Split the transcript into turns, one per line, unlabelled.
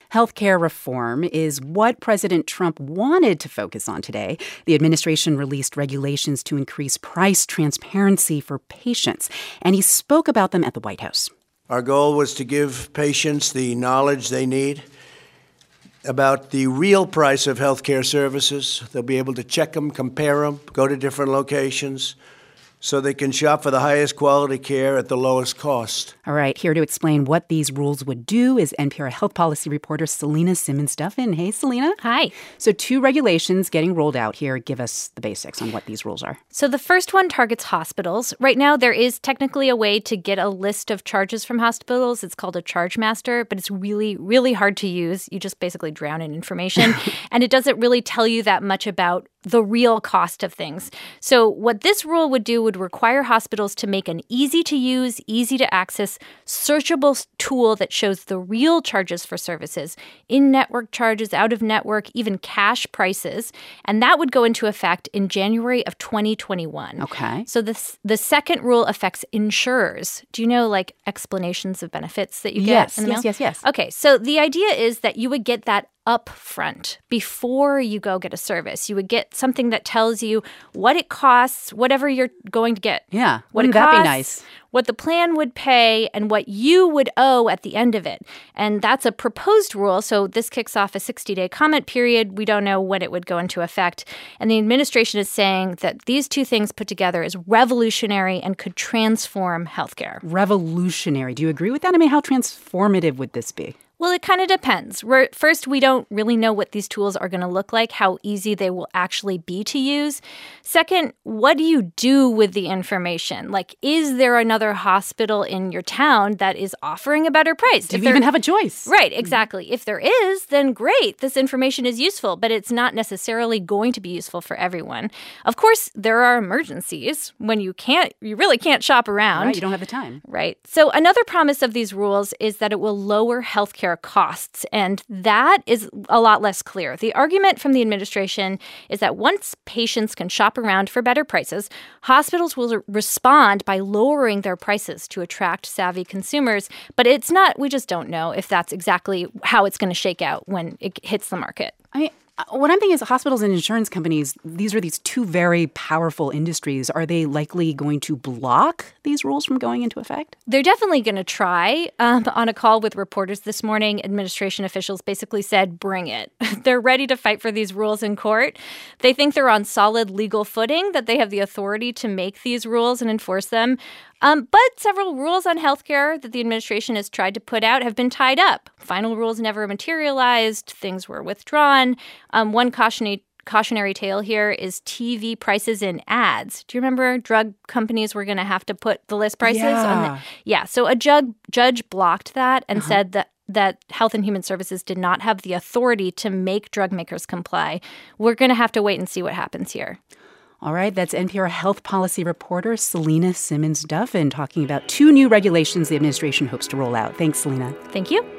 Healthcare reform is what President Trump wanted to focus on today. The administration released regulations to increase price transparency for patients, and he spoke about them at the White House.
Our goal was to give patients the knowledge they need about the real price of healthcare services. They'll be able to check them, compare them, go to different locations, so they can shop for the highest quality care at the lowest cost.
All right, here to explain what these rules would do is NPR health policy reporter Selena Simmons-Duffin. Hey, Selena.
Hi.
So 2 regulations getting rolled out here. Give us the basics on what these rules are.
So the first one targets hospitals. Right now, there is technically a way to get a list of charges from hospitals. It's called a charge master, but it's really, really hard to use. You just basically drown in information, and it doesn't really tell you that much about the real cost of things. So what this rule would do would require hospitals to make an easy-to-use, easy-to-access, searchable tool that shows the real charges for services, in-network charges, out-of-network, even cash prices. And that would go into effect in January of 2021.
Okay.
So the second rule affects insurers. Do you know, like, explanations of benefits that you get in the mail?
Yes.
Okay, so the idea is that you would get that up front before you go get a service. You would get something that tells you what it costs, whatever you're going to get.
Yeah,
wouldn't
that be nice?
What the plan would pay, and what you would owe at the end of it. And that's a proposed rule, so this kicks off a 60-day comment period. We don't know when it would go into effect. And the administration is saying that these 2 things put together is revolutionary and could transform healthcare.
Revolutionary. Do you agree with that? I mean, how transformative would this be?
Well, it kind of depends. First, we don't really know what these tools are going to look like, how easy they will actually be to use. Second, what do you do with the information? Like, is there another hospital in your town that is offering a better price?
Do you even have a choice?
Right, exactly. If there is, then great. This information is useful, but it's not necessarily going to be useful for everyone. Of course, there are emergencies when you really can't shop around.
Right, you don't have the time.
Right. So another promise of these rules is that it will lower healthcare costs, and that is a lot less clear. The argument from the administration is that once patients can shop around for better prices, hospitals will respond by lowering their prices to attract savvy consumers. But it's not, we just don't know if that's exactly how it's going to shake out when it hits the market.
What I'm thinking is hospitals and insurance companies, these 2 very powerful industries. Are they likely going to block these rules from going into effect?
They're definitely going to try. On a call with reporters this morning, administration officials basically said, bring it. They're ready to fight for these rules in court. They think they're on solid legal footing, that they have the authority to make these rules and enforce them. But several rules on healthcare that the administration has tried to put out have been tied up. Final rules never materialized. Things were withdrawn. One cautionary tale here is TV prices in ads. Do you remember drug companies were going to have to put the list prices on the... So a judge blocked that and said that Health and Human Services did not have the authority to make drug makers comply. We're going to have to wait and see what happens here.
All right, that's NPR health policy reporter Selena Simmons-Duffin talking about 2 new regulations the administration hopes to roll out. Thanks, Selena.
Thank you.